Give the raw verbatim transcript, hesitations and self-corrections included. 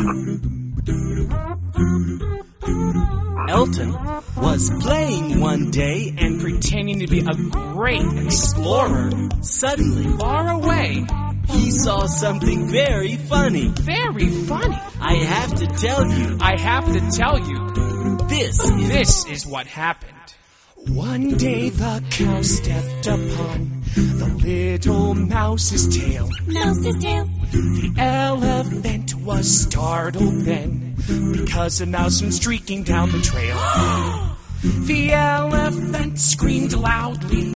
Elton was playing one day and pretending to be a great explorer. Suddenly, Far away. he saw something very funny. Very funny. I have to tell you, I have to tell you, this is... this is what happened. One day the cow stepped upon the little mouse's tail. Mouse's tail. The elephant was startled then, because a mouse went streaking down the trail. The elephant screamed loudly.